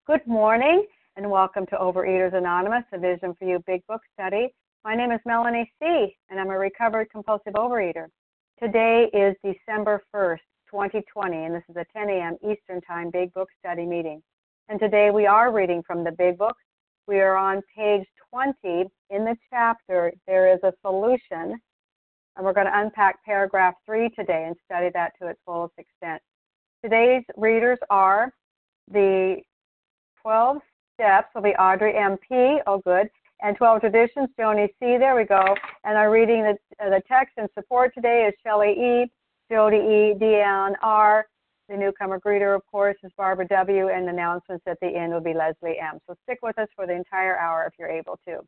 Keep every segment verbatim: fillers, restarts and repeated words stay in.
Good morning, and welcome to Overeaters Anonymous, a Vision for You Big Book Study. My name is Melanie C., and I'm a recovered compulsive overeater. Today is December first, twenty twenty, and this is a ten a.m. Eastern Time Big Book Study meeting. And today we are reading from the Big Book. We are on page twenty. In the chapter, there is a solution, and we're going to unpack paragraph three today and study that to its fullest extent. Today's readers are the twelve Steps will be Audrey M P, oh good, and twelve Traditions, Joni C, there we go. And our reading the, uh, the text and support today is Shelley E, Jody E, Deanne R. The newcomer greeter, of course, is Barbara W, and the announcements at the end will be Leslie M. So stick with us for the entire hour if you're able to.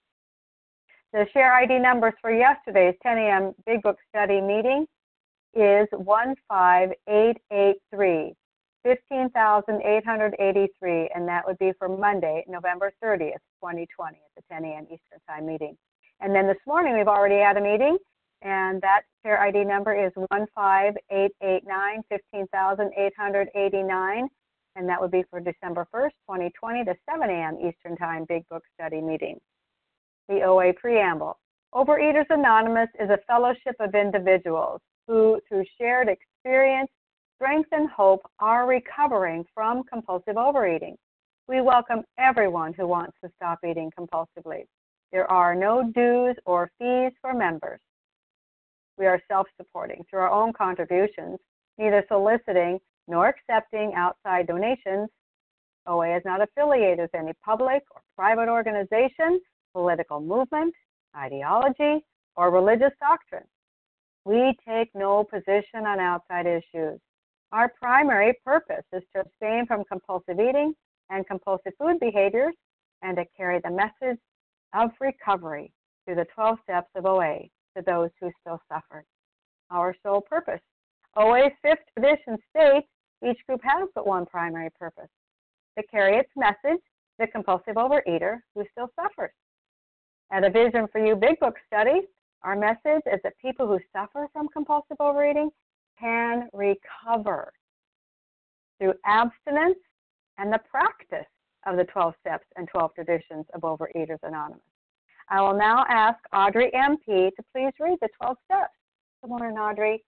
The share I D numbers for yesterday's ten a.m. Big Book Study meeting is one five eight eight three. fifteen thousand eight hundred eighty-three, and that would be for Monday, November thirtieth, twenty twenty, at the ten a.m. Eastern Time meeting. And then this morning we've already had a meeting, and that share I D number is one five eight eight nine, fifteen thousand eight hundred eighty-nine, and that would be for December first, twenty twenty, the seven a.m. Eastern Time Big Book Study meeting. The O A Preamble. Overeaters Anonymous is a fellowship of individuals who, through shared experience, strength, and hope, are recovering from compulsive overeating. We welcome everyone who wants to stop eating compulsively. There are no dues or fees for members. We are self-supporting through our own contributions, neither soliciting nor accepting outside donations. O A is not affiliated with any public or private organization, political movement, ideology, or religious doctrine. We take no position on outside issues. Our primary purpose is to abstain from compulsive eating and compulsive food behaviors and to carry the message of recovery through the twelve steps of O A to those who still suffer. Our sole purpose. O A's fifth tradition states each group has but one primary purpose, to carry its message to the compulsive overeater who still suffers. At a Vision for You Big Book Study, our message is that people who suffer from compulsive overeating can recover through abstinence and the practice of the twelve steps and twelve traditions of Overeaters Anonymous. I will now ask Audrey M P to please read the twelve steps. Good morning, Audrey.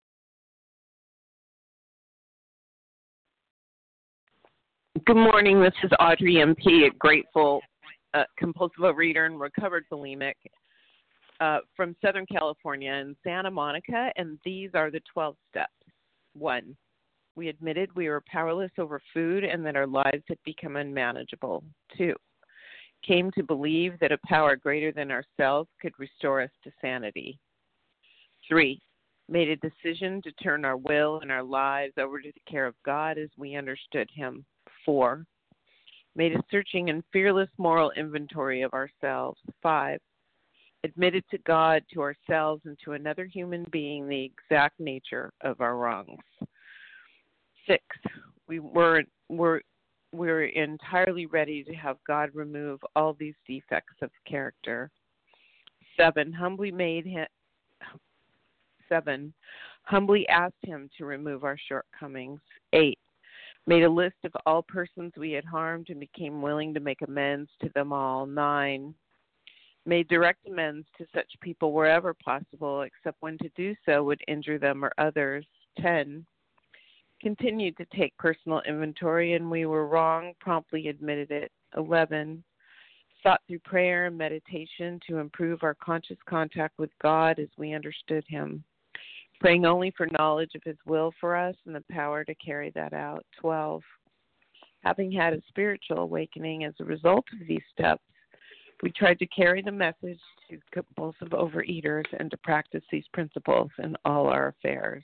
Good morning. This is Audrey M P, a grateful uh, compulsive overeater and recovered bulimic. Uh, from Southern California in Santa Monica, and these are the twelve steps. One, we admitted we were powerless over food and that our lives had become unmanageable. Two, came to believe that a power greater than ourselves could restore us to sanity. Three, made a decision to turn our will and our lives over to the care of God as we understood Him. Four, made a searching and fearless moral inventory of ourselves. Five, admitted to God, to ourselves, and to another human being the exact nature of our wrongs. Six, we were, were, were entirely ready to have God remove all these defects of character. Seven, humbly made him, seven, humbly asked Him to remove our shortcomings. Eight, made a list of all persons we had harmed and became willing to make amends to them all. Nine, made direct amends to such people wherever possible, except when to do so would injure them or others. Ten, continued to take personal inventory, and we were wrong, promptly admitted it. Eleven, sought through prayer and meditation to improve our conscious contact with God as we understood Him, praying only for knowledge of His will for us and the power to carry that out. Twelve, having had a spiritual awakening as a result of these steps, we tried to carry the message to compulsive overeaters and to practice these principles in all our affairs.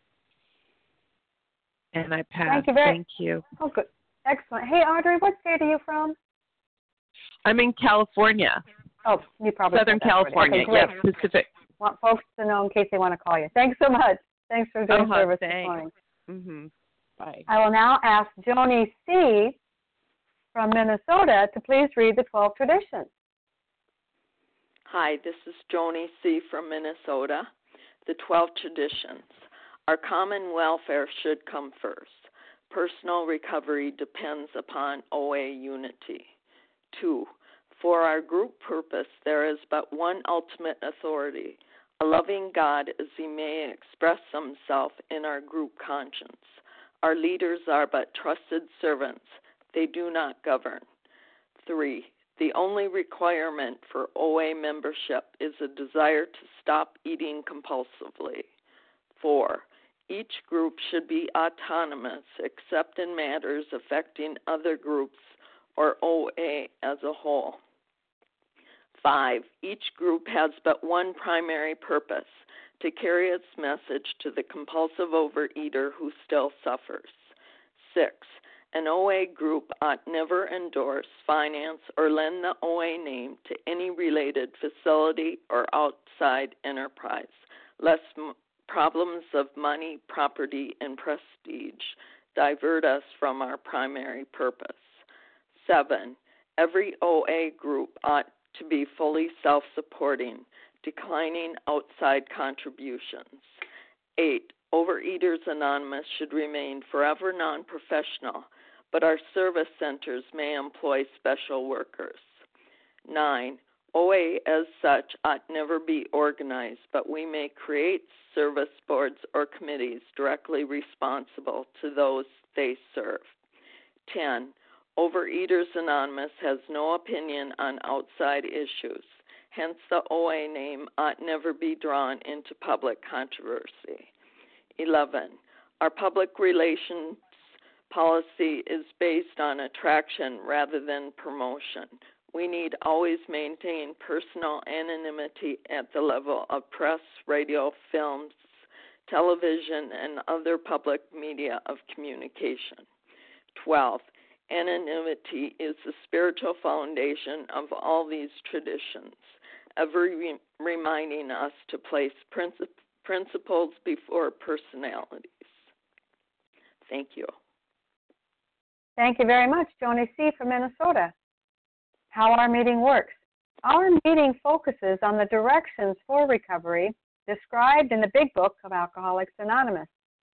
And I pass. Thank you. Very, Thank you. Oh, good. Excellent. Hey, Audrey, what state are you from? I'm in California. Oh, you probably Southern California. Okay, yes, Pacific. Want folks to know in case they want to call you. Thanks so much. Thanks for doing uh-huh, service thanks. this morning. Mm-hmm. Bye. I will now ask Joni C. from Minnesota to please read the twelve traditions. Hi, this is Joni C. from Minnesota. The twelve traditions. Our common welfare should come first. personal recovery depends upon O A unity. Two, for our group purpose, there is but one ultimate authority, a loving God as he may express himself in our group conscience. Our leaders are but trusted servants. They do not govern. Three, the only requirement for O A membership is a desire to stop eating compulsively. Four, each group should be autonomous except in matters affecting other groups or O A as a whole. Five, each group has but one primary purpose, to carry its message to the compulsive overeater who still suffers. Six, an O A group ought never endorse, finance, or lend the O A name to any related facility or outside enterprise, lest m- problems of money, property, and prestige divert us from our primary purpose. Seven, every O A group ought to be fully self-supporting, declining outside contributions. Eight, Overeaters Anonymous should remain forever non-professional, but our service centers may employ special workers. Nine, O A as such ought never be organized, but we may create service boards or committees directly responsible to those they serve. Ten, Overeaters Anonymous has no opinion on outside issues. Hence, the O A name ought never be drawn into public controversy. Eleven, our public relations policy is based on attraction rather than promotion. We need always maintain personal anonymity at the level of press, radio, films, television, and other public media of communication. Twelve, anonymity is the spiritual foundation of all these traditions, ever re- reminding us to place princip- principles before personalities. Thank you. Thank you very much, Joni C. from Minnesota. How our meeting works. Our meeting focuses on the directions for recovery described in the Big Book of Alcoholics Anonymous.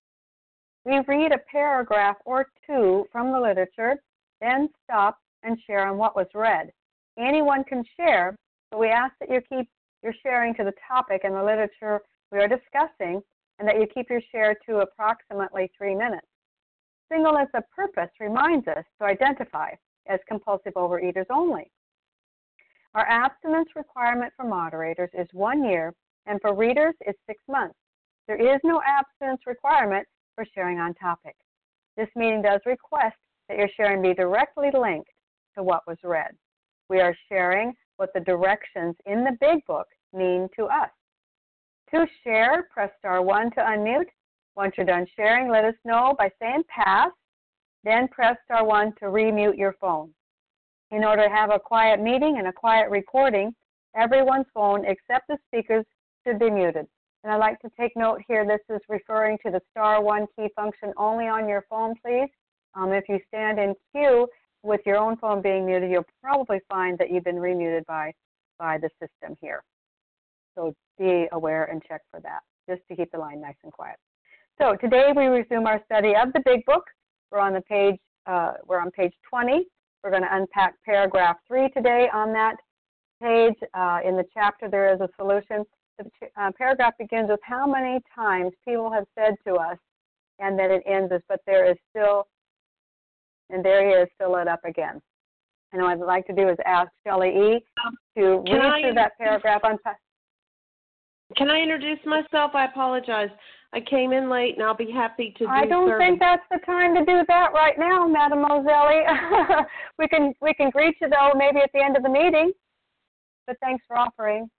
We read a paragraph or two from the literature, then stop and share on what was read. Anyone can share, but we ask that you keep your sharing to the topic and the literature we are discussing, and that you keep your share to approximately three minutes. Singleness of purpose reminds us to identify as compulsive overeaters only. Our abstinence requirement for moderators is one year, and for readers is six months. There is no abstinence requirement for sharing on topic. This meeting does request that your sharing be directly linked to what was read. We are sharing what the directions in the Big Book mean to us. To share, press star one to unmute. Once you're done sharing, let us know by saying pass, then press star one to remute your phone. In order to have a quiet meeting and a quiet recording, everyone's phone except the speakers should be muted. And I'd like to take note here, this is referring to the star one key function only on your phone, please. Um, if you stand in queue with your own phone being muted, you'll probably find that you've been remuted by, by the system here. So be aware and check for that, just to keep the line nice and quiet. So today we resume our study of the Big Book. We're on the page, uh, we're on page twenty. We're going to unpack paragraph three today. On that page, uh, in the chapter, there is a solution. The uh, paragraph begins with how many times people have said to us, and then it ends with, but there is still, and there he is, fill it up again. And what I'd like to do is ask Shelley E. to Can read I through that paragraph. Unpack. Can I introduce myself? I apologize. I came in late, and I'll be happy to do I don't service. think that's the time to do that right now, Mademoiselle. we can we can greet you, though, maybe at the end of the meeting. But thanks for offering.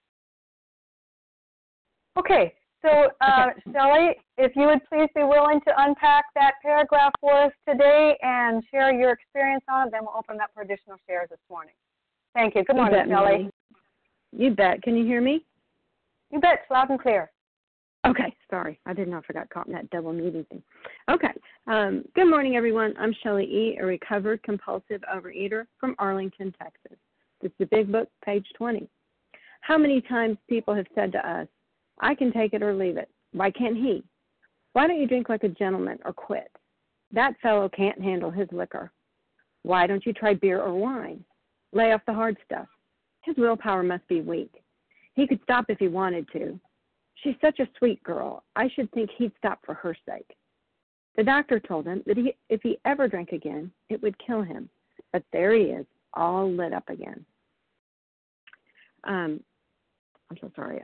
Okay, so uh, okay. Shelley, if you would please be willing to unpack that paragraph for us today and share your experience on it, then we'll open up for additional shares this morning. Thank you. Good morning, you bet, Shelley. Melanie. You bet. Can you hear me? You bet. It's loud and clear. Okay, sorry. I did not forgot caught in that double meeting thing. Okay. Um, good morning, everyone. I'm Shelley E., a recovered compulsive overeater from Arlington, Texas. This is the Big Book, page twenty. How many times people have said to us, I can take it or leave it. Why can't he? Why don't you drink like a gentleman or quit? That fellow can't handle his liquor. Why don't you try beer or wine? Lay off the hard stuff. His willpower must be weak. He could stop if he wanted to. She's such a sweet girl. I should think he'd stop for her sake. The doctor told him that he, if he ever drank again, it would kill him. But there he is, all lit up again. Um, I'm so sorry.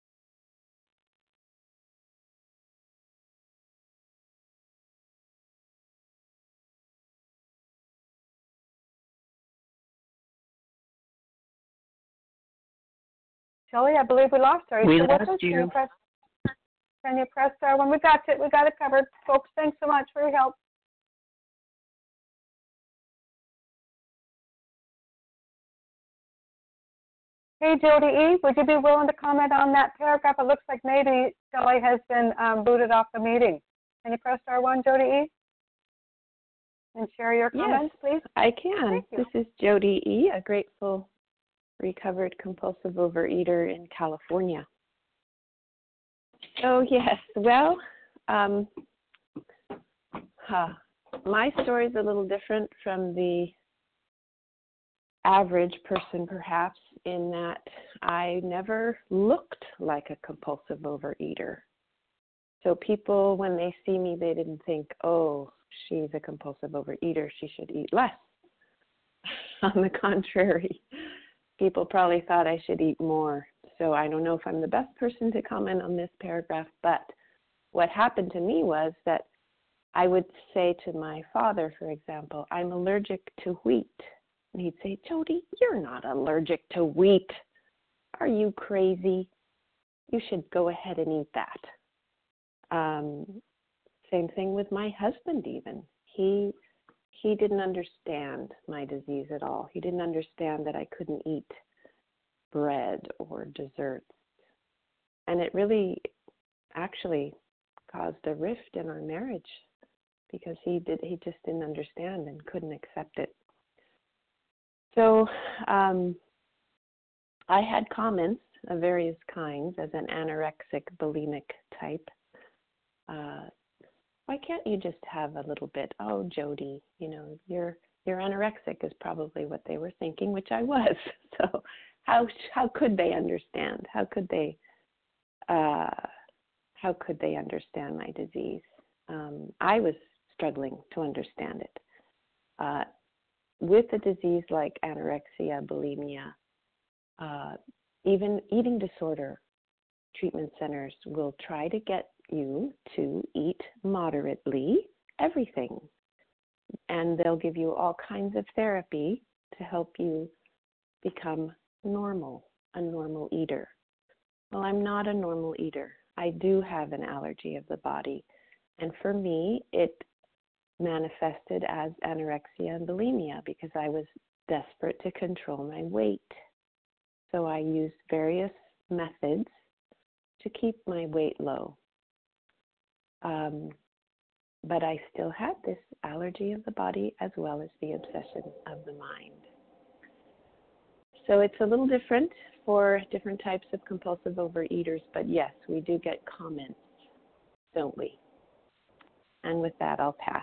Shelley, I believe we lost her. Are you We still with lost us? you. Can you press, can you press star one? We got it. We got it covered. Folks, thanks so much for your help. Hey, Jody E., would you be willing to comment on that paragraph? It looks like maybe Shelley has been um, booted off the meeting. Can you press star one, Jody E., and share your comments, yes, please? I can. Thank you. This is Jody E., a grateful, recovered compulsive overeater in California. So, yes, well, um, huh, my story is a little different from the average person, perhaps, in that I never looked like a compulsive overeater. So people, when they see me, they didn't think, oh, she's a compulsive overeater, she should eat less. On the contrary, people probably thought I should eat more. So I don't know if I'm the best person to comment on this paragraph, but what happened to me was that I would say to my father, for example, I'm allergic to wheat. And he'd say, Jody, you're not allergic to wheat. Are you crazy? You should go ahead and eat that. Um, same thing with my husband even. He he didn't understand my disease at all. He didn't understand that I couldn't eat bread or desserts. And it really actually caused a rift in our marriage because he did he just didn't understand and couldn't accept it. So um, I had comments of various kinds as an anorexic, bulimic type. Uh, why can't you just have a little bit? Oh, Jody, you know, you're you're anorexic is probably what they were thinking, which I was. So how how could they understand? How could they uh, how could they understand my disease? Um, I was struggling to understand it. Uh, with a disease like anorexia, bulimia, uh, even eating disorder treatment centers will try to get you to eat moderately everything. And they'll give you all kinds of therapy to help you become normal, a normal eater. Well, I'm not a normal eater. I do have an allergy of the body. And for me, it manifested as anorexia and bulimia because I was desperate to control my weight. So I used various methods to keep my weight low. Um, but I still had this allergy of the body as well as the obsession of the mind. So it's a little different for different types of compulsive overeaters, but yes, we do get comments, don't we? And with that, I'll pass.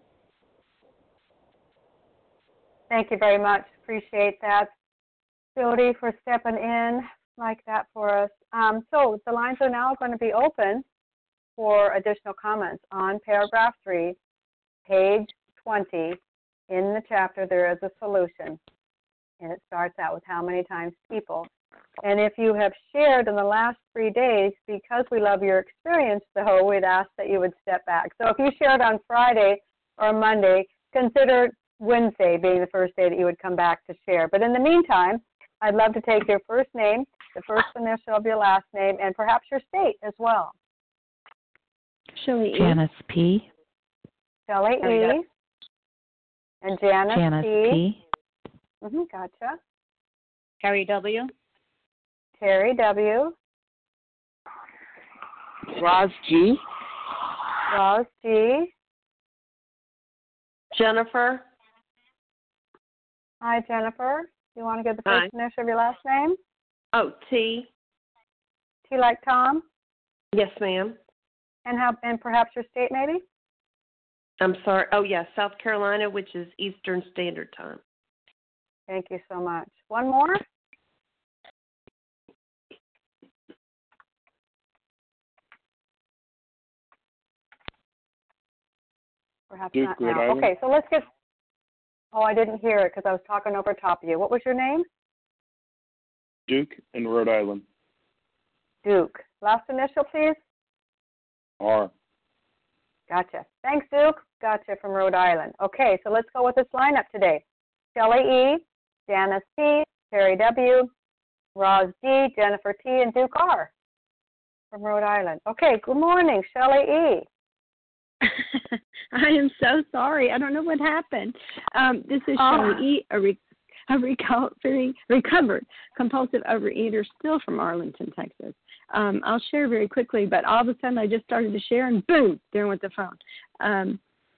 Thank you very much. Appreciate that, Jody, for stepping in like that for us. Um, so the lines are now going to be open for additional comments on paragraph three, page twenty. In the chapter, there is a solution, and it starts out with how many times people. And if you have shared in the last three days, because we love your experience, though, we'd ask that you would step back. So if you shared on Friday or Monday, consider Wednesday being the first day that you would come back to share. But in the meantime, I'd love to take your first name, the first initial of your last name, and perhaps your state as well. Shelley E. Janice P. Shelley E. And Janice, Janice P. P. Mm-hmm, gotcha. Terry W. Terry W. Roz G. Roz G. Jennifer. Hi, Jennifer. You want to give the Hi. first initial of your last name? Oh, T. T like Tom? Yes, ma'am. And how? And perhaps your state, maybe? I'm sorry. Oh, yeah, South Carolina, which is Eastern Standard Time. Thank you so much. One more? Perhaps Duke, not Rhode now. Island. Okay, so let's get, oh, I didn't hear it because I was talking over top of you. What was your name? Duke in Rhode Island. Duke. Last initial, please. R. Gotcha. Thanks, Duke. Gotcha from Rhode Island. Okay, so let's go with this lineup today. Shelley E., Janice P., Terry W., Roz D., Jennifer T., and Duke R. from Rhode Island. Okay, good morning, Shelley E. I am so sorry. I don't know what happened. Um, this is Oh. Shelley E., a, re- a recovering, recovered compulsive overeater, still from Arlington, Texas. Um, I'll share very quickly, but all of a sudden I just started to share, and boom, there went the phone. Um,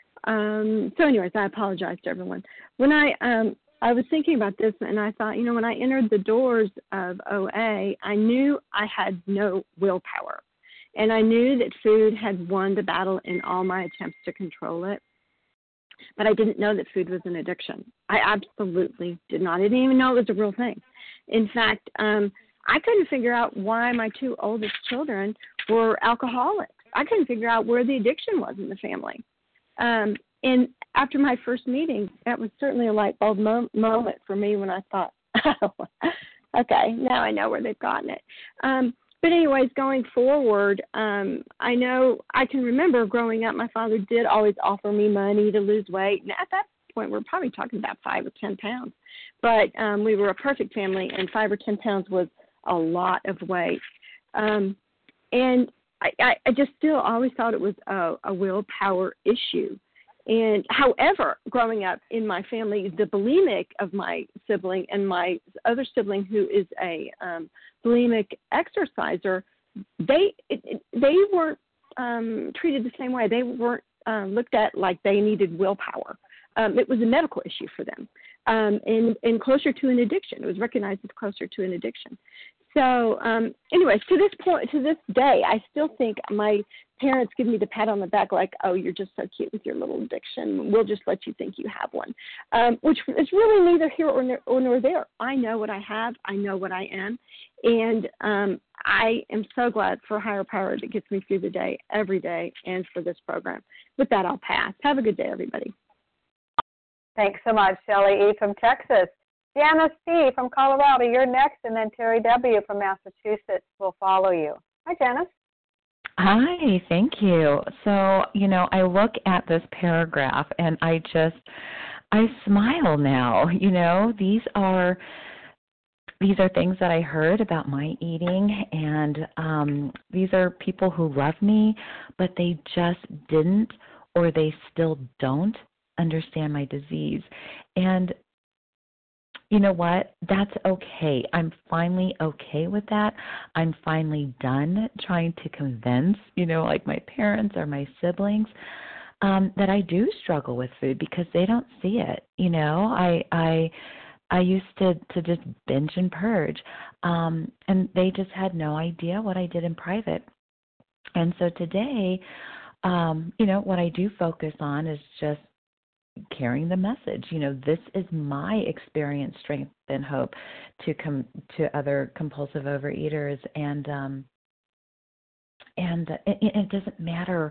um, so anyways, I apologize to everyone. When I um, I was thinking about this, and I thought, you know, when I entered the doors of O A, I knew I had no willpower. And I knew that food had won the battle in all my attempts to control it. But I didn't know that food was an addiction. I absolutely did not. I didn't even know it was a real thing. In fact, um, I couldn't figure out why my two oldest children were alcoholics. I couldn't figure out where the addiction was in the family. Um, and after my first meeting, that was certainly a light bulb mo- moment for me when I thought, oh, okay, now I know where they've gotten it. Um, But anyways, going forward, um, I know I can remember growing up, my father did always offer me money to lose weight. And at that point, we're probably talking about five or ten pounds. But um, we were a perfect family, and five or ten pounds was a lot of weight. Um, and I, I, I just still always thought it was a, a willpower issue. And however, growing up in my family, the bulimic of my sibling and my other sibling who is a um, bulimic exerciser, they it, it, they weren't um, treated the same way. They weren't uh, looked at like they needed willpower. Um, it was a medical issue for them, um, and, and closer to an addiction. It was recognized as closer to an addiction. So, um, anyways, to this point, to this day, I still think my parents give me the pat on the back like, oh, you're just so cute with your little addiction. We'll just let you think you have one, um, which is really neither here or, ne- or nor there. I know what I have. I know what I am. And um, I am so glad for higher power that gets me through the day every day and for this program. With that, I'll pass. Have a good day, everybody. Thanks so much, Shelley E. from Texas. Janice C. from Colorado, you're next, and then Terry W. from Massachusetts will follow you. Hi, Janice. Hi, thank you. So, you know, I look at this paragraph and I just, I smile now. You know, these are, these are things that I heard about my eating, and um, these are people who love me, but they just didn't, or they still don't understand my disease. And you know what? That's okay. I'm finally okay with that. I'm finally done trying to convince, you know, like my parents or my siblings, um, that I do struggle with food because they don't see it. You know, I I I used to, to just binge and purge, um, and they just had no idea what I did in private. And so today, um, you know, what I do focus on is just carrying the message. You know, this is my experience, strength, and hope to come to other compulsive overeaters, and um, and it, it doesn't matter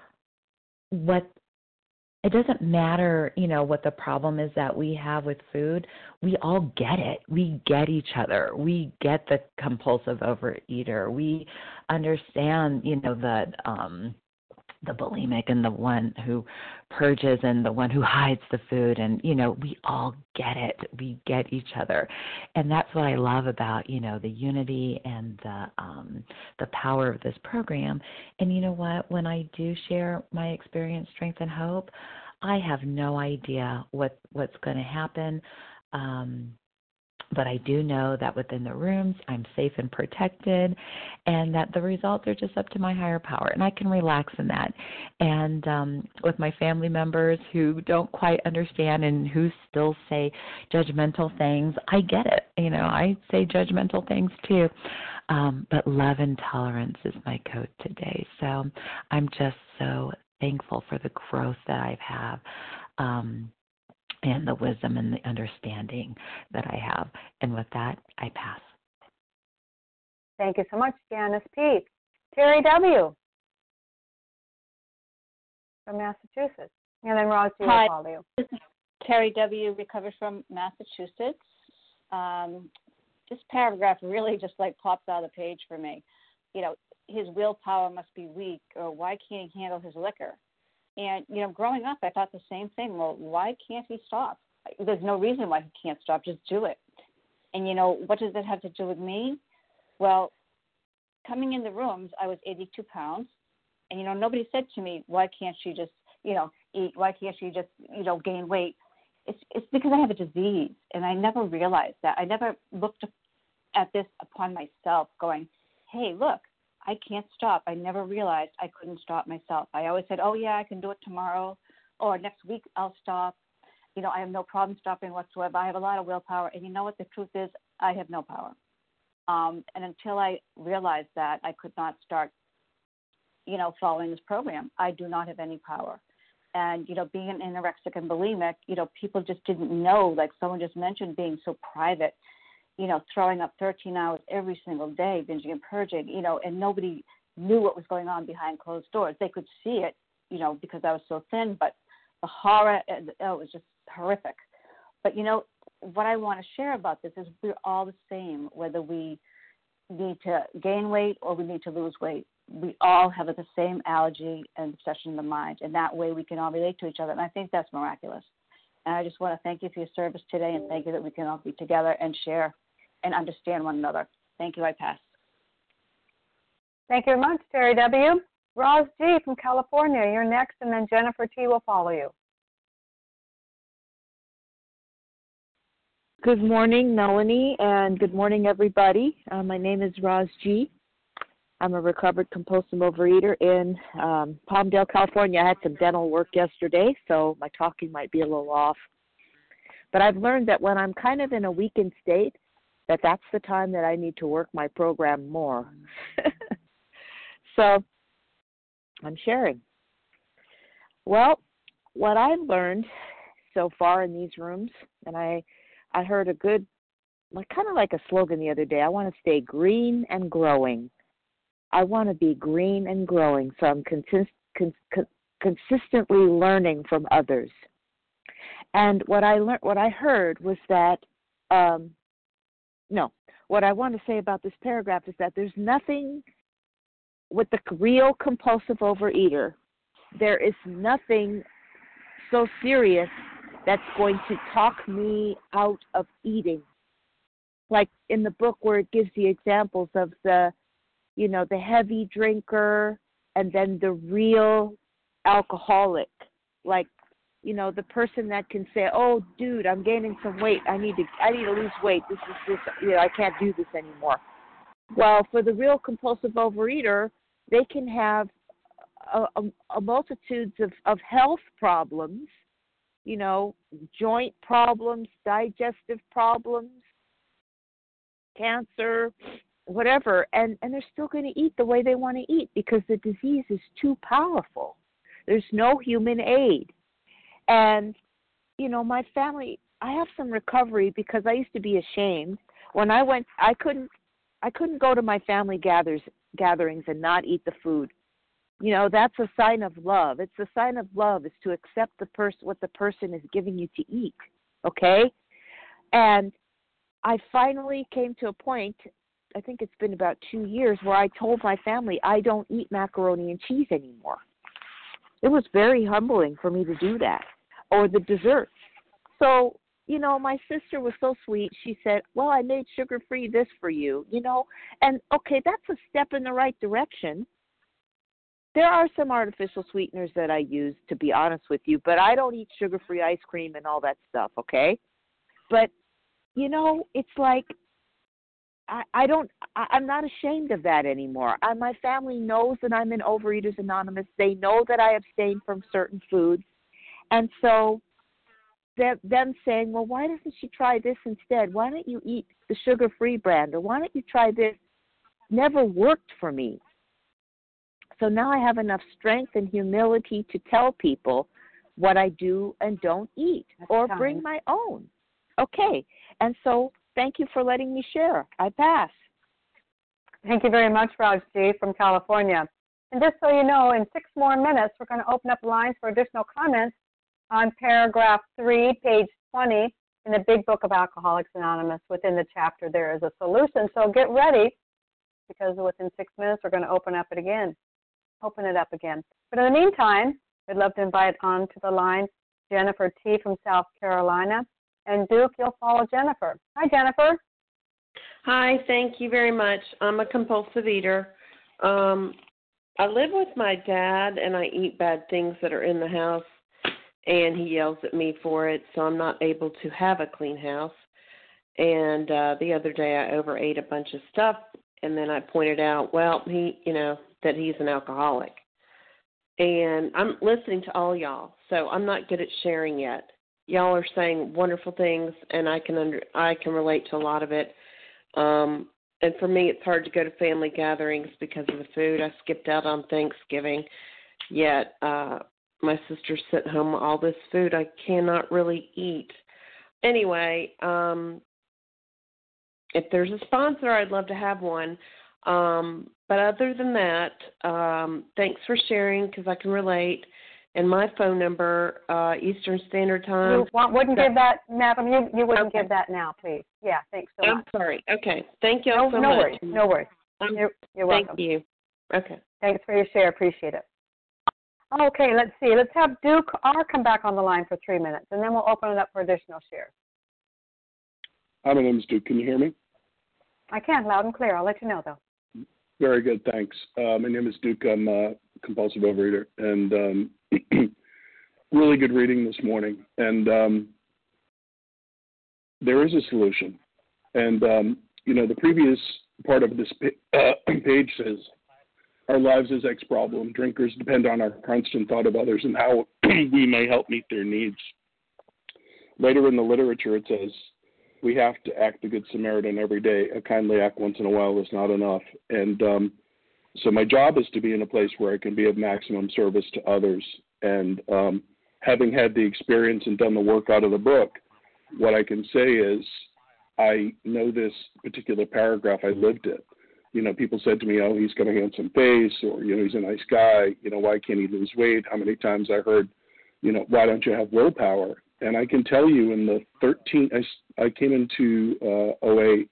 what it doesn't matter, you know, what the problem is that we have with food. We all get it. We get each other. We get the compulsive overeater. We understand, you know, that. Um, the bulimic and the one who purges and the one who hides the food. And, you know, we all get it. We get each other. And that's what I love about, you know, the unity and the um, the power of this program. And you know what? When I do share my experience, strength, and hope, I have no idea what what's going to happen. Um But I do know that within the rooms, I'm safe and protected, and that the results are just up to my higher power, and I can relax in that. And um, with my family members who don't quite understand and who still say judgmental things, I get it. You know, I say judgmental things too. Um, but love and tolerance is my code today. So I'm just so thankful for the growth that I have um, and the wisdom and the understanding that I have. And with that, I pass. Thank you so much, Janice P. Terry W. from Massachusetts. And then Roz, you will follow you. This is Terry W. recovers from Massachusetts. Um, this paragraph really just like pops out of the page for me. You know, his willpower must be weak, or why can't he handle his liquor? And, you know, growing up, I thought the same thing. Well, why can't he stop? There's no reason why he can't stop. Just do it. And, you know, what does that have to do with me? Well, coming in the rooms, I was eighty-two pounds. And, you know, nobody said to me, why can't she just, you know, eat? Why can't she just, you know, gain weight? It's it's because I have a disease. And I never realized that. I never looked at this upon myself going, hey, look, I can't stop. I never realized I couldn't stop myself. I always said, oh, yeah, I can do it tomorrow, or next week I'll stop. You know, I have no problem stopping whatsoever. I have a lot of willpower. And you know what? The truth is, I have no power. Um, and until I realized that, I could not start, you know, following this program. I do not have any power. And, you know, being an anorexic and bulimic, you know, people just didn't know, like someone just mentioned, being so private, you know, throwing up thirteen hours every single day, binging and purging, you know, and nobody knew what was going on behind closed doors. They could see it, you know, because I was so thin, but the horror, oh, it was just horrific. But, you know, what I want to share about this is we're all the same, whether we need to gain weight or we need to lose weight. We all have the same allergy and obsession in the mind, and that way we can all relate to each other, and I think that's miraculous. And I just want to thank you for your service today, and thank you that we can all be together and share and understand one another. Thank you. I pass. Thank you very much, Terry W. Roz G. from California, you're next, and then Jennifer T. will follow you. Good morning, Melanie, and good morning, everybody. Uh, my name is Roz G. I'm a recovered compulsive overeater in um, Palmdale, California. I had some dental work yesterday, so my talking might be a little off. But I've learned that when I'm kind of in a weakened state, that that's the time that I need to work my program more. So I'm sharing. Well, what I've learned so far in these rooms, and I, I heard a good, like kind of like a slogan the other day, I want to stay green and growing. I want to be green and growing, so I'm consist, con, con, consistently learning from others. And what I learned, what I heard was that, um, no, what I want to say about this paragraph is that there's nothing with the real compulsive overeater. There is nothing so serious that's going to talk me out of eating. Like in the book where it gives the examples of the, you know, the heavy drinker and then the real alcoholic. Like, you know, the person that can say, oh, dude, I'm gaining some weight. I need to I need to lose weight. This is this, you know, I can't do this anymore. Well, for the real compulsive overeater, they can have a, a, a multitudes of, of health problems, you know, joint problems, digestive problems, cancer, whatever, and, and they're still going to eat the way they want to eat because the disease is too powerful. There's no human aid. And, you know, my family, I have some recovery because I used to be ashamed. When I went, I couldn't, I couldn't go to my family gathers, gatherings and not eat the food. You know, that's a sign of love. It's a sign of love is to accept the person, what the person is giving you to eat, okay? And I finally came to a point, I think it's been about two years, where I told my family I don't eat macaroni and cheese anymore. It was very humbling for me to do that, or the desserts. So, you know, my sister was so sweet. She said, well, I made sugar-free this for you, you know. And, okay, that's a step in the right direction. There are some artificial sweeteners that I use, to be honest with you, but I don't eat sugar-free ice cream and all that stuff, okay? But, you know, it's like I, I don't, I, I'm not ashamed of that anymore. I, my family knows that I'm in Overeaters Anonymous. They know that I abstain from certain foods. And so them saying, well, why doesn't she try this instead? Why don't you eat the sugar-free brand? Or why don't you try this? Never worked for me. So now I have enough strength and humility to tell people what I do and don't eat, That's or kind. bring my own. Okay. And so thank you for letting me share. I pass. Thank you very much, Raj G. from California. And just so you know, in six more minutes, we're going to open up lines for additional comments on paragraph three, page twenty, in the Big Book of Alcoholics Anonymous. Within the chapter, there is a solution. So get ready, because within six minutes, we're going to open up it again. Open it up again. But in the meantime, we'd love to invite onto the line Jennifer T. from South Carolina. And Duke, you'll follow Jennifer. Hi, Jennifer. Hi, thank you very much. I'm a compulsive eater. Um, I live with my dad, and I eat bad things that are in the house, and he yells at me for it, so I'm not able to have a clean house. And uh, the other day I overate a bunch of stuff, and then I pointed out, well, he, you know, that he's an alcoholic. And I'm listening to all y'all, so I'm not good at sharing yet. Y'all are saying wonderful things, and I can under, I can relate to a lot of it. Um, and for me, it's hard to go to family gatherings because of the food. I skipped out on Thanksgiving, yet uh, my sister sent home all this food I cannot really eat. Anyway, um, if there's a sponsor, I'd love to have one. Um, but other than that, um, thanks for sharing, because I can relate. And my phone number, uh, Eastern Standard Time. You want, wouldn't give that, madam. You, you wouldn't okay. give that now, please. Yeah, thanks so I'm much. I'm sorry. Okay. Thank you no, so no much. Worries. No worries. Um, you're, you're welcome. Thank you. Okay. Thanks for your share. Appreciate it. Okay, let's see. Let's have Duke R. come back on the line for three minutes, and then we'll open it up for additional shares. Hi, my name is Duke. Can you hear me? I can, loud and clear. I'll let you know, though. Very good, thanks. Uh, my name is Duke. I'm a compulsive overeater, and um, really good reading this morning. And um, there is a solution. And, um, you know, the previous part of this uh, page says, our lives is X problem. Drinkers depend on our constant thought of others and how we may help meet their needs. Later in the literature, it says, we have to act the Good Samaritan every day. A kindly act once in a while is not enough. And um, so my job is to be in a place where I can be of maximum service to others. And um, having had the experience and done the work out of the book, what I can say is I know this particular paragraph. I lived it. You know, people said to me, oh, he's got a handsome face, or, you know, he's a nice guy. You know, why can't he lose weight? How many times I heard, you know, why don't you have willpower? And I can tell you in the thirteen, I, I came into uh, O A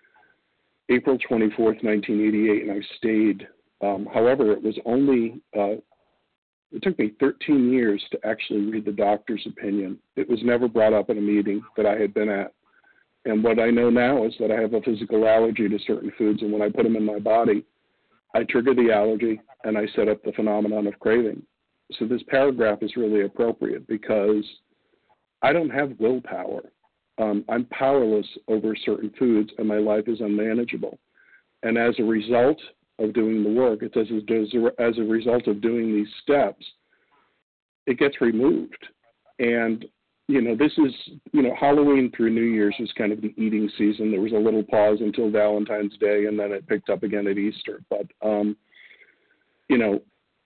April twenty-fourth, nineteen eighty-eight, and I stayed. Um, however, it was only, uh, it took me thirteen years to actually read the doctor's opinion. It was never brought up in a meeting that I had been at. And what I know now is that I have a physical allergy to certain foods, and when I put them in my body, I trigger the allergy, and I set up the phenomenon of craving. So this paragraph is really appropriate because I don't have willpower. Um, I'm powerless over certain foods, and my life is unmanageable. And as a result of doing the work, it says as a result of doing these steps, it gets removed. And, you know, this is, you know, Halloween through New Year's was kind of the eating season. There was a little pause until Valentine's Day, and then it picked up again at Easter. But, um, you know,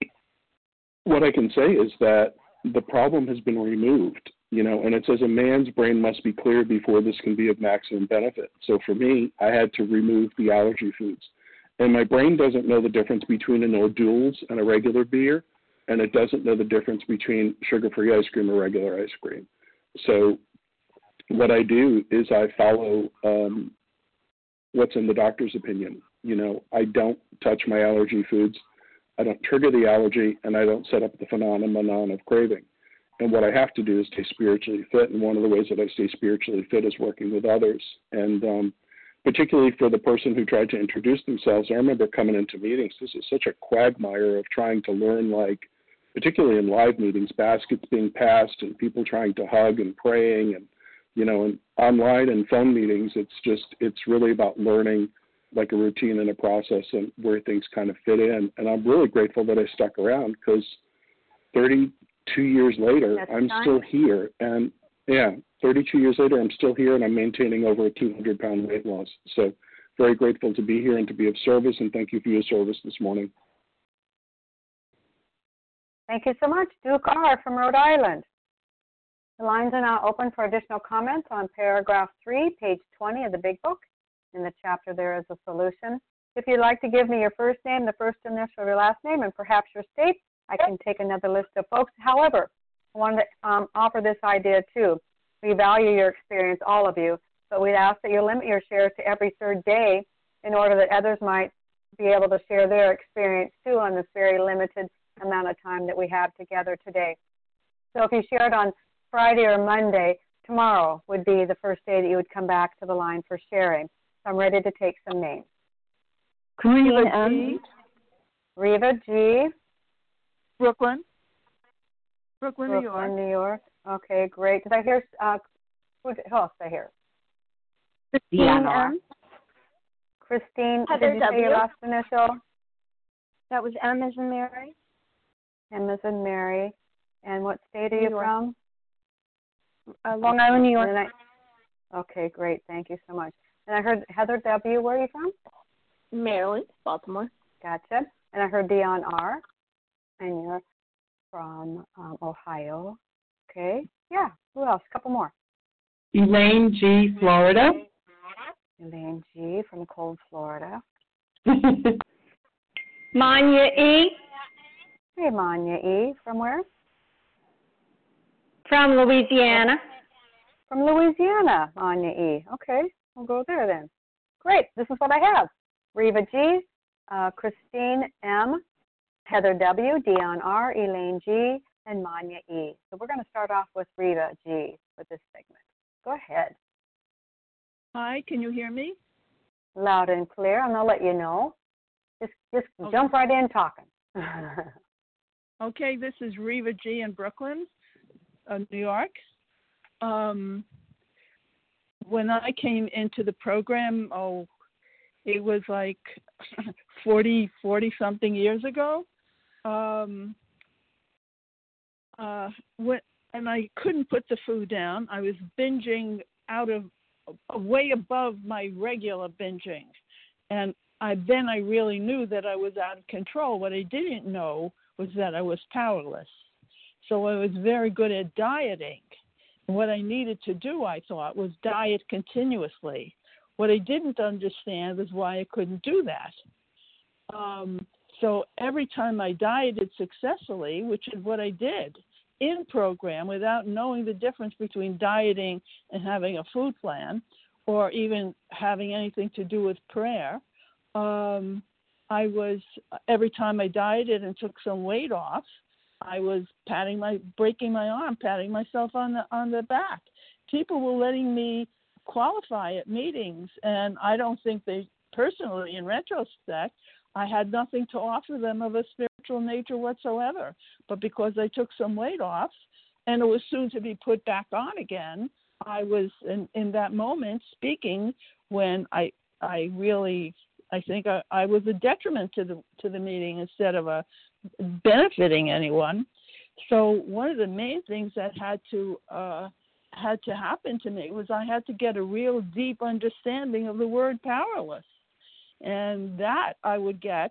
what I can say is that the problem has been removed. You know, and it says a man's brain must be cleared before this can be of maximum benefit. So for me, I had to remove the allergy foods. And my brain doesn't know the difference between an O'Doul's and a regular beer, and it doesn't know the difference between sugar-free ice cream or regular ice cream. So what I do is I follow um, what's in the doctor's opinion. You know, I don't touch my allergy foods. I don't trigger the allergy, and I don't set up the phenomenon of craving. And what I have to do is stay spiritually fit. And one of the ways that I stay spiritually fit is working with others. And um, particularly for the person who tried to introduce themselves, I remember coming into meetings. This is such a quagmire of trying to learn, like, particularly in live meetings, baskets being passed and people trying to hug and praying. And, you know, and online and phone meetings, it's just, it's really about learning like a routine and a process and where things kind of fit in. And I'm really grateful that I stuck around because thirty-two years later, That's I'm fine. still here. And yeah, thirty-two years later, I'm still here and I'm maintaining over a two hundred pound weight loss. So very grateful to be here and to be of service. And thank you for your service this morning. Thank you so much. Duke R. from Rhode Island. The lines are now open for additional comments on paragraph three, page twenty of the Big Book. In the chapter, there is a solution. If you'd like to give me your first name, the first initial of your last name, and perhaps your state, I can take another list of folks. However, I wanted to um, offer this idea too. We value your experience, all of you, but we'd ask that you limit your shares to every third day in order that others might be able to share their experience too on this very limited amount of time that we have together today. So if you shared on Friday or Monday, tomorrow would be the first day that you would come back to the line for sharing. So I'm ready to take some names. Reva G. Reva G. Brooklyn. Brooklyn, Brooklyn, New York. New York. Okay, great. Did I hear, uh, who else did I hear? Christine M. Christine, Heather did you say your W. last initial? That was M as in Mary. M as in Mary. And what state are New you York. from? Uh, Long Island, New York. I, okay, great. Thank you so much. And I heard Heather W. Where are you from? Maryland, Baltimore. Gotcha. And I heard Dion R. And you're from um, Ohio. Okay. Yeah. Who else? A couple more. Elaine G. Florida. Elaine G. from cold Florida. Manya E. Hey, Manya E. From where? From Louisiana. From Louisiana, Manya E. Okay, we'll go there then. Great. This is what I have. Reva G. Uh, Christine M. Heather W. Dion R. Elaine G. and Manya E. So we're going to start off with Reva G. with this segment. Go ahead. Hi, can you hear me? Loud and clear. I'm going to let you know. Just just okay. Jump right in talking. Okay, this is Reva G. in Brooklyn, uh, New York. Um, when I came into the program, oh, it was like forty, forty-something years ago. Um, uh, when, and I couldn't put the food down. I was binging out of uh, way above my regular binging. And I, then I really knew that I was out of control. What I didn't know was that I was powerless. So I was very good at dieting. And what I needed to do, I thought, was diet continuously. What I didn't understand was why I couldn't do that. Um, so every time I dieted successfully, which is what I did in program without knowing the difference between dieting and having a food plan, or even having anything to do with prayer, um, I was, every time I dieted and took some weight off, I was patting my, breaking my arm, patting myself on the on the back. People were letting me qualify at meetings, and I don't think they, personally, in retrospect, I had nothing to offer them of a spiritual nature whatsoever. But because I took some weight off, and it was soon to be put back on again, I was in, in that moment speaking when I I really I think I, I was a detriment to the to the meeting instead of a benefiting anyone. So one of the main things that had to uh, had to happen to me was I had to get a real deep understanding of the word powerless, and that I would get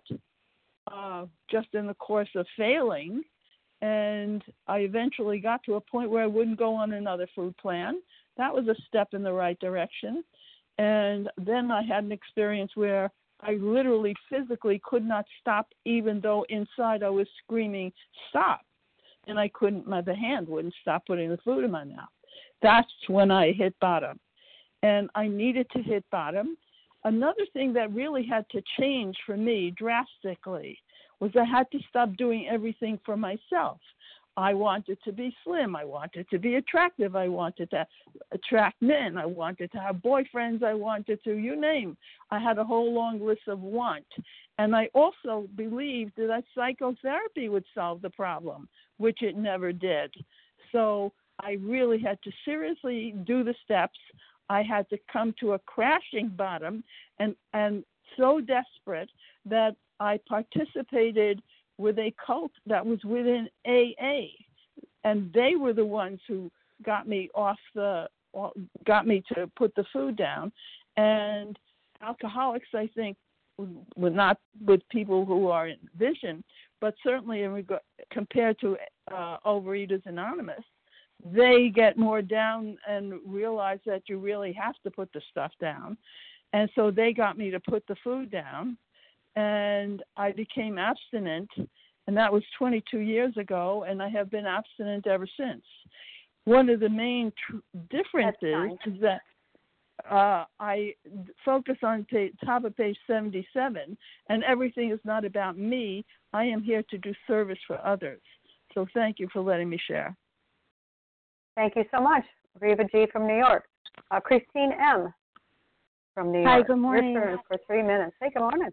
uh, just in the course of failing. And I eventually got to a point where I wouldn't go on another food plan. That was a step in the right direction. And then I had an experience where I literally physically could not stop, even though inside I was screaming, stop. And I couldn't, my the hand wouldn't stop putting the food in my mouth. That's when I hit bottom. And I needed to hit bottom. Another thing that really had to change for me drastically was I had to stop doing everything for myself. I wanted to be slim. I wanted to be attractive. I wanted to attract men. I wanted to have boyfriends. I wanted to, you name. I had a whole long list of want. And I also believed that psychotherapy would solve the problem, which it never did. So I really had to seriously do the steps. I had to come to a crashing bottom, and, and so desperate that I participated with a cult that was within A A, and they were the ones who got me off the, got me to put the food down. And alcoholics, I think, with not with people who are in vision, but certainly in regard, compared to uh, Overeaters Anonymous, they get more down and realize that you really have to put the stuff down. And so they got me to put the food down, and I became abstinent, and that was twenty-two years ago, and I have been abstinent ever since. One of the main tr- differences is that uh, I focus on the top of page seventy-seven, and everything is not about me. I am here to do service for others. So thank you for letting me share. Thank you so much. Reva G. from New York. Uh, Christine M. from New York. Hi, good morning. Your turn for three minutes. Hey, good morning.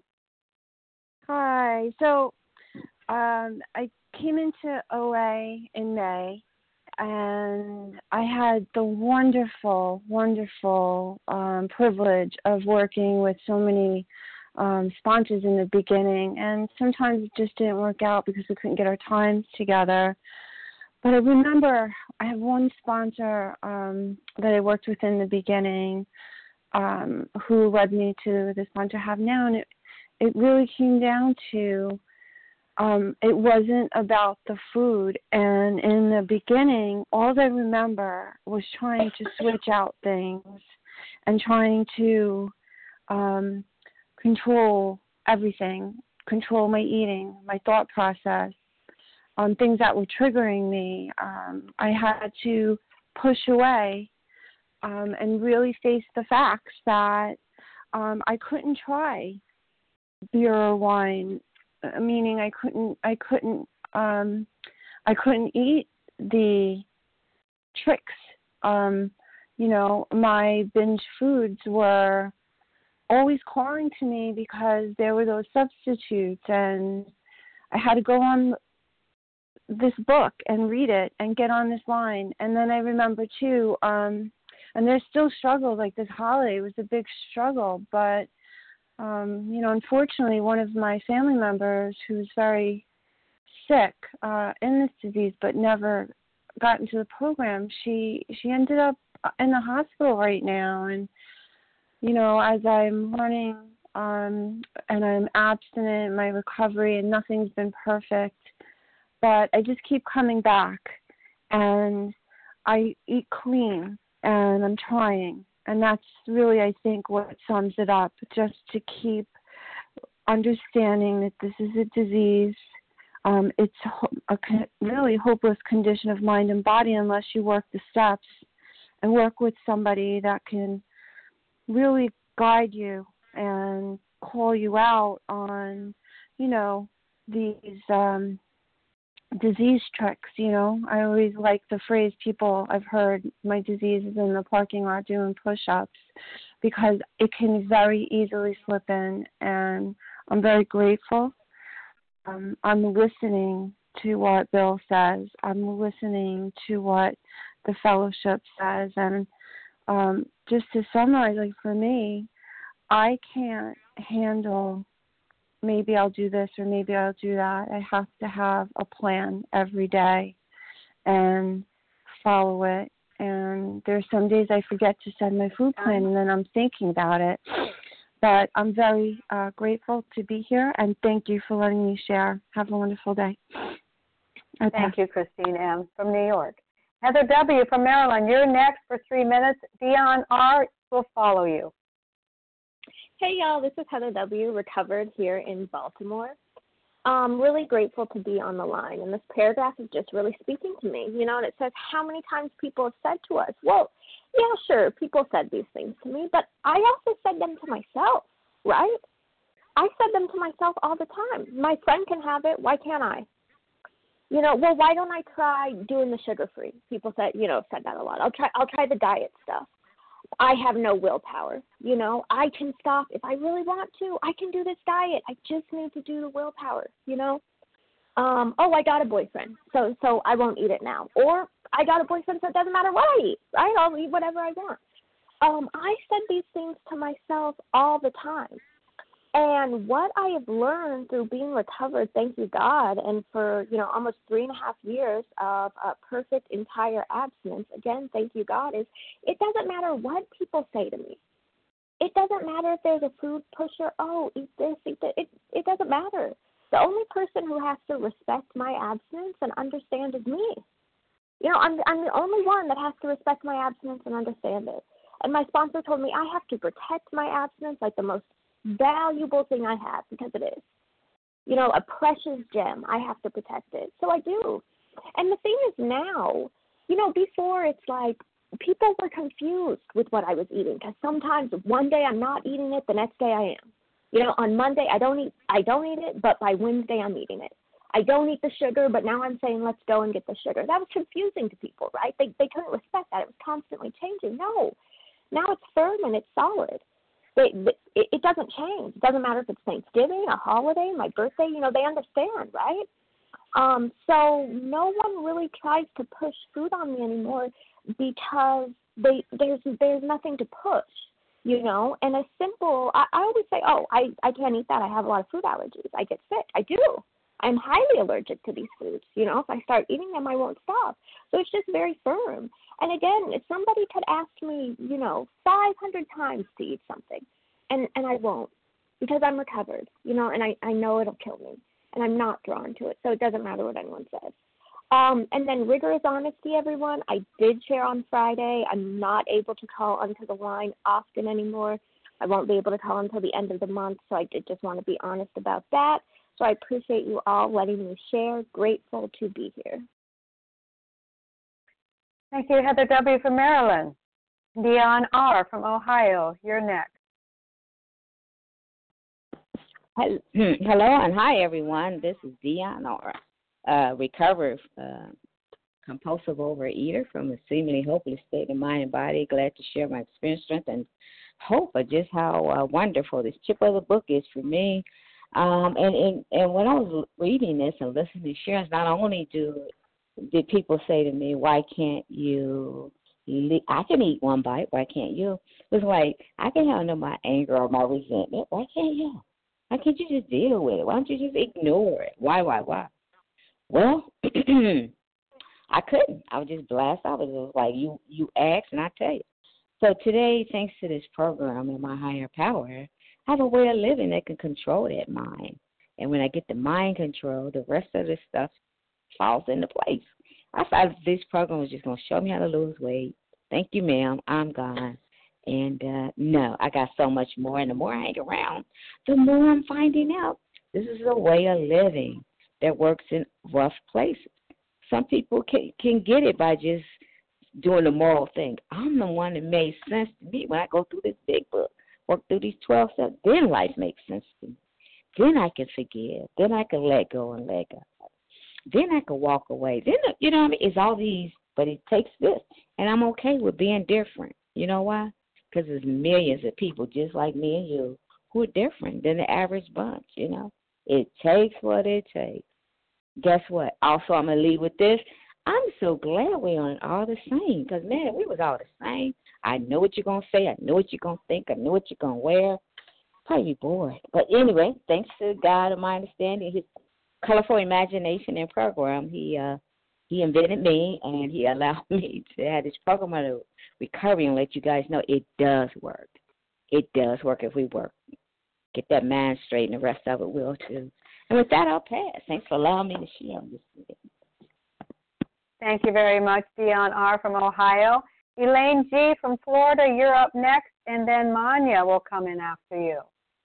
Hi. So um, I came into O A in May, and I had the wonderful, wonderful um, privilege of working with so many um, sponsors in the beginning, and sometimes it just didn't work out because we couldn't get our times together. But I remember I have one sponsor um, that I worked with in the beginning um, who led me to the sponsor I have now, and it, it really came down to um, it wasn't about the food. And in the beginning, all I remember was trying to switch out things and trying to um, control everything, control my eating, my thought process. On things that were triggering me, um, I had to push away um, and really face the facts that um, I couldn't try beer or wine, meaning I couldn't, I couldn't, um, I couldn't eat the tricks. Um, you know, my binge foods were always calling to me because there were those substitutes, and I had to go on this book and read it and get on this line. And then I remember too, um, and there's still struggles, like this holiday was a big struggle, but um, you know, unfortunately one of my family members who's very sick uh, in this disease but never got into the program, she she ended up in the hospital right now. And you know, as I'm learning um, and I'm abstinent in my recovery, and nothing's been perfect, but I just keep coming back, and I eat clean, and I'm trying. And that's really, I think, what sums it up, just to keep understanding that this is a disease. Um, it's a really hopeless condition of mind and body unless you work the steps and work with somebody that can really guide you and call you out on, you know, these um, disease tricks. You know, I always like the phrase people I've heard, my disease is in the parking lot doing push-ups, because it can very easily slip in, and I'm very grateful. Um, I'm listening to what Bill says. I'm listening to what the fellowship says. And um, just to summarize, like for me, I can't handle maybe I'll do this or maybe I'll do that. I have to have a plan every day and follow it. And there's some days I forget to send my food plan, and then I'm thinking about it. But I'm very uh, grateful to be here, and thank you for letting me share. Have a wonderful day. Okay. Thank you, Christine M. from New York. Heather W. from Maryland, you're next for three minutes. Dion R. will follow you. Hey, y'all. This is Heather W., recovered here in Baltimore. I'm really grateful to be on the line, and this paragraph is just really speaking to me. You know, and it says how many times people have said to us, well, yeah, sure, people said these things to me, but I also said them to myself, right? I said them to myself all the time. My friend can have it. Why can't I? You know, well, why don't I try doing the sugar-free? People said, you know, said that a lot. I'll try, I'll try the diet stuff. I have no willpower. You know, I can stop if I really want to. I can do this diet. I just need to do the willpower, you know. Um, oh, I got a boyfriend, so so I won't eat it now. Or I got a boyfriend, so it doesn't matter what I eat, right? I'll eat whatever I want. Um, I said these things to myself all the time. And what I have learned through being recovered, thank you, God, and for, you know, almost three and a half years of uh, perfect entire abstinence, again, thank you, God, is it doesn't matter what people say to me. It doesn't matter if there's a food pusher, oh, eat this, eat that. It, it doesn't matter. the only person who has to respect my abstinence and understand is me. You know, I'm, I'm the only one that has to respect my abstinence and understand it. And my sponsor told me I have to protect my abstinence like the most valuable thing I have, because it is. You know, a precious gem. I have to protect it. So I do. And the thing is now, you know, before it's like people were confused with what I was eating, because sometimes one day I'm not eating it, the next day I am. You know, on Monday I don't eat I don't eat it, but by Wednesday I'm eating it. I don't eat the sugar, but now I'm saying let's go and get the sugar. That was confusing to people, right? They they couldn't respect that. It was constantly changing. No. Now it's firm and it's solid. They, it, it doesn't change. It doesn't matter if it's Thanksgiving, a holiday, my birthday. You know, they understand, right? Um, so no one really tries to push food on me anymore because they there's there's nothing to push, you know. And a simple, I, I always say, oh, I, I can't eat that. I have a lot of food allergies. I get sick. I do. I'm highly allergic to these foods. You know, if I start eating them, I won't stop. So it's just very firm. And again, if somebody could ask me, you know, five hundred times to eat something, and, and I won't, because I'm recovered, you know, and I, I know it'll kill me, and I'm not drawn to it, so it doesn't matter what anyone says. Um, and then rigorous honesty, everyone. I did share on Friday. I'm not able to call onto the line often anymore. I won't be able to call until the end of the month, so I did just want to be honest about that. So I appreciate you all letting me share. Grateful to be here. Thank you, Heather W. from Maryland. Dion R. from Ohio. You're next. Hello and hi, everyone. This is Dion R. Uh, recovered uh, compulsive overeater from a seemingly hopeless state of mind and body. Glad to share my experience, strength, and hope of just how uh, wonderful this chip of the book is for me. Um, and, and, and when I was reading this and listening to shares, not only do did people say to me, why can't you, le- I can eat one bite, why can't you? It was like, I can handle my anger or my resentment, why can't you? Why can't you just deal with it? Why don't you just ignore it? Why, why, why? Well, I couldn't. I would just blast off. It was like, you, you ask and I tell you. So today, thanks to this program and my higher power, I have a way of living that can control that mind. And when I get the mind control, the rest of this stuff falls into place. I thought this program was just going to show me how to lose weight. Thank you, ma'am. I'm gone. And, uh, no, I got so much more. And the more I hang around, the more I'm finding out this is a way of living that works in rough places. Some people can, can get it by just doing the moral thing. I'm the one that made sense to me when I go through this big book, work through these twelve steps. Then life makes sense to me. Then I can forgive. Then I can let go and let go. Then I can walk away. Then, you know what I mean? It's all these, but it takes this. And I'm okay with being different. You know why? Because there's millions of people just like me and you who are different than the average bunch, you know. It takes what it takes. Guess what? Also, I'm going to leave with this. I'm so glad we aren't all the same because, man, we was all the same. I know what you're going to say. I know what you're going to think. I know what you're going to wear. Probably bored. But anyway, thanks to God of my understanding, his colorful imagination and program, he uh, he invented me, and he allowed me to have this program on recovery and let you guys know it does work. It does work if we work. Get that mind straight, and the rest of it will, too. And with that, I'll pass. Thanks for allowing me to share on this. Thank you very much, Dion R. from Ohio. Elaine G. from Florida, you're up next, and then Manya will come in after you.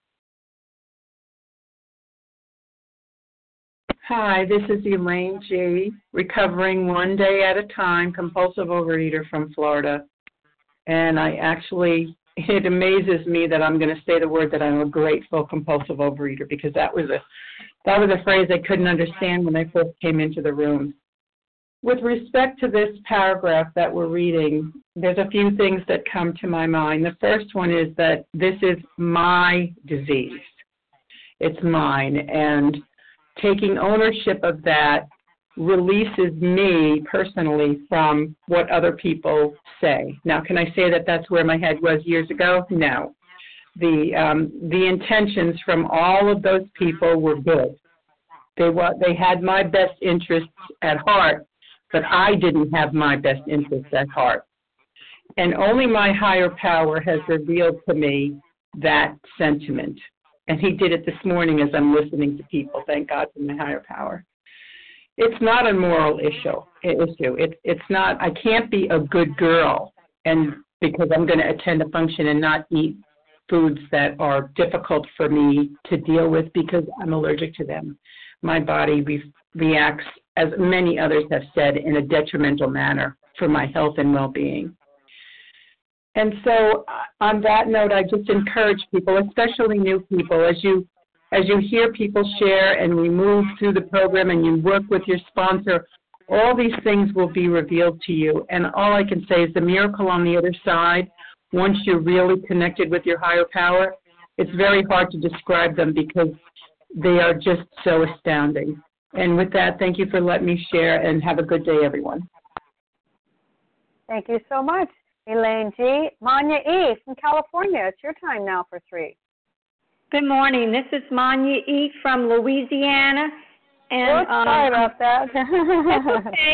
Hi, this is Elaine G., recovering one day at a time, compulsive overeater from Florida. And I actually, it amazes me that I'm going to say the word that I'm a grateful compulsive overeater, because that was a that was a phrase I couldn't understand when I first came into the room. With respect to this paragraph that we're reading, there's a few things that come to my mind. The first one is that this is my disease. It's mine. And taking ownership of that releases me personally from what other people say. Now, can I say that that's where my head was years ago? No. The um, the intentions from all of those people were good. They were, they had my best interests at heart, but I didn't have my best interests at heart. And only my higher power has revealed to me that sentiment. And he did it this morning as I'm listening to people. Thank God for my higher power. It's not a moral issue. Issue. It's it's not. I can't be a good girl, and because I'm going to attend a function and not eat foods that are difficult for me to deal with because I'm allergic to them. My body re- reacts, as many others have said, in a detrimental manner for my health and well-being. And so, uh, on that note, I just encourage people, especially new people, as you as you hear people share and we move through the program and you work with your sponsor, all these things will be revealed to you. And all I can say is the miracle on the other side, once you're really connected with your higher power, it's very hard to describe them because they are just so astounding. And with that, thank you for letting me share, and have a good day, everyone. Thank you so much, Elaine G. Manya E. from California. It's your time now for three. Good morning. This is Manya E. from Louisiana. And Oops, sorry um, about that. That's okay.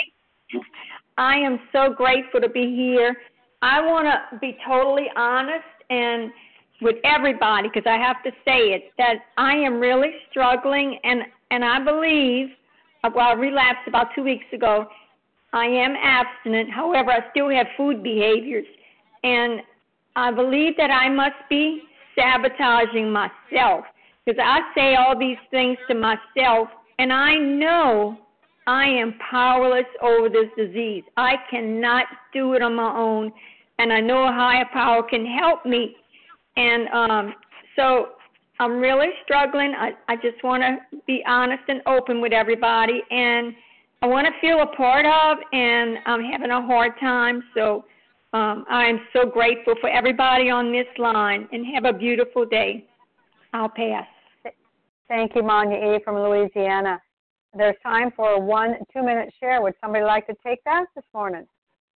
I am so grateful to be here. I want to be totally honest and with everybody, because I have to say it, that I am really struggling, and, and I believe, well, I relapsed about two weeks ago. I am abstinent. However, I still have food behaviors, and I believe that I must be sabotaging myself, because I say all these things to myself, and I know I am powerless over this disease. I cannot do it on my own, and I know a higher power can help me. And um, so I'm really struggling. I, I just want to be honest and open with everybody, and I want to feel a part of, and I'm having a hard time. So um, I'm so grateful for everybody on this line, and have a beautiful day. I'll pass. Thank you, Manya E. from Louisiana. There's time for a one, two-minute share. Would somebody like to take that this morning?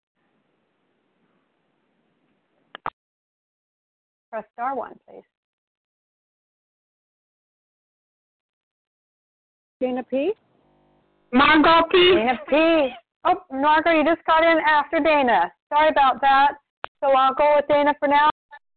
Press star one, please. Dana P. Margot P. Dana P. Oh, Margot, you just got in after Dana. Sorry about that. So I'll go with Dana for now.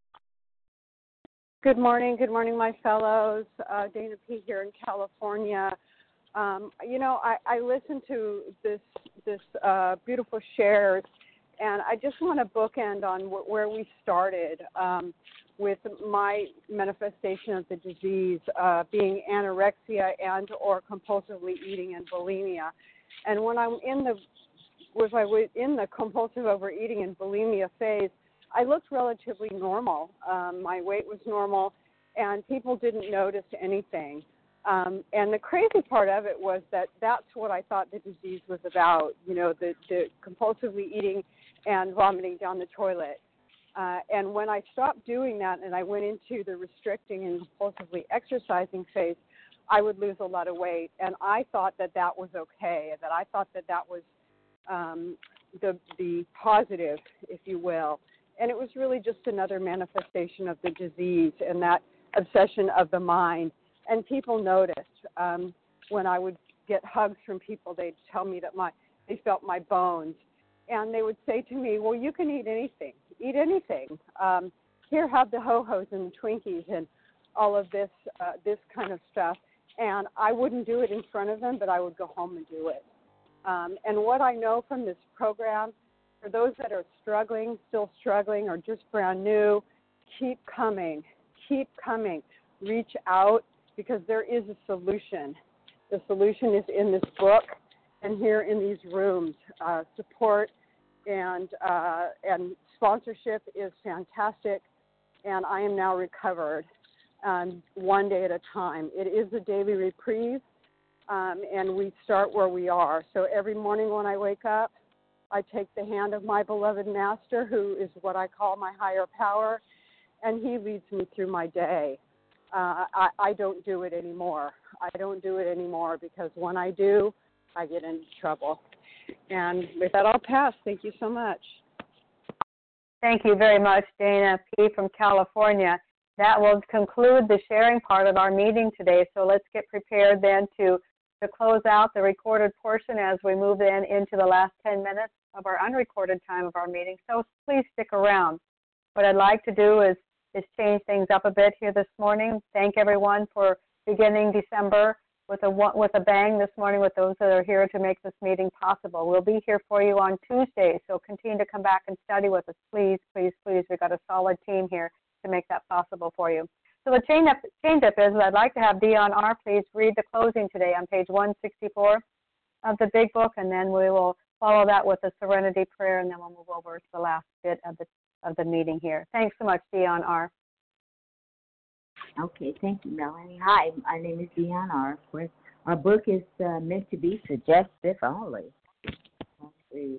Good morning. Good morning, my fellows. Uh, Dana P. here in California. Um, you know, I, I listened to this this uh, beautiful shares, and I just want to bookend on wh- where we started um, with my manifestation of the disease uh, being anorexia and or compulsively eating and bulimia. And when I'm in the was I was in the compulsive overeating and bulimia phase, I looked relatively normal. Um, my weight was normal, and people didn't notice anything. Um, and the crazy part of it was that that's what I thought the disease was about, you know, the, the compulsively eating and vomiting down the toilet. Uh, and when I stopped doing that and I went into the restricting and compulsively exercising phase, I would lose a lot of weight. And I thought that that was okay, that I thought that that was um, the, the positive, if you will. And it was really just another manifestation of the disease and that obsession of the mind. And people noticed um, when I would get hugs from people, they'd tell me that my they felt my bones. And they would say to me, well, you can eat anything. Eat anything. Um, here, have the Ho-Hos and the Twinkies and all of this uh, this kind of stuff. And I wouldn't do it in front of them, but I would go home and do it. Um, and what I know from this program, for those that are struggling, still struggling, or just brand new, keep coming. Keep coming. Reach out, because there is a solution. The solution is in this book and here in these rooms. Uh, support and uh, and sponsorship is fantastic, and I am now recovered um, one day at a time. It is a daily reprieve, um, and we start where we are. So every morning when I wake up, I take the hand of my beloved master, who is what I call my higher power, and he leads me through my day. Uh, I, I don't do it anymore. I don't do it anymore because when I do, I get into trouble. And with that, I'll pass. Thank you so much. Thank you very much, Dana P. from California. That will conclude the sharing part of our meeting today. So let's get prepared then to, to close out the recorded portion as we move in into the last ten minutes of our unrecorded time of our meeting. So please stick around. What I'd like to do is is change things up a bit here this morning. Thank everyone for beginning December with a with a bang this morning with those that are here to make this meeting possible. We'll be here for you on Tuesday, so continue to come back and study with us, please, please, please. We've got a solid team here to make that possible for you. So the change up, change up is I'd like to have Dion R. please read the closing today on page one sixty-four of the Big Book, and then we will follow that with a Serenity Prayer, and then we'll move over to the last bit of the of the meeting here. Thanks so much, Dion R. Okay, thank you, Melanie. Hi, my name is Dion R. Of course, our book is uh, meant to be suggestive only. We,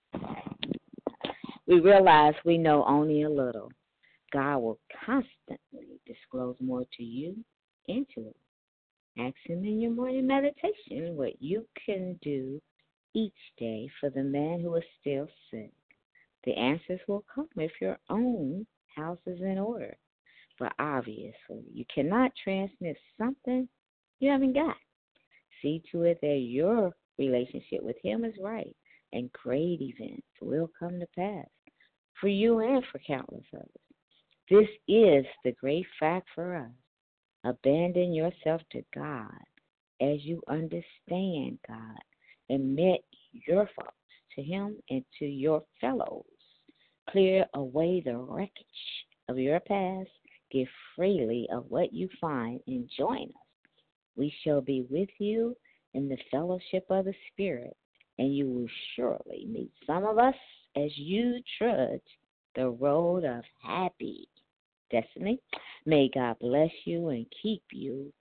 we realize we know only a little. God will constantly disclose more to you and to us. Ask Him in your morning meditation what you can do each day for the man who is still sick. The answers will come if your own house is in order. But obviously, you cannot transmit something you haven't got. See to it that your relationship with Him is right, and great events will come to pass for you and for countless others. This is the great fact for us. Abandon yourself to God as you understand God. Admit your faults to Him and to your fellows. Clear away the wreckage of your past. Give freely of what you find and join us. We shall be with you in the fellowship of the Spirit, and you will surely meet some of us as you trudge the road of happy destiny. May God bless you and keep you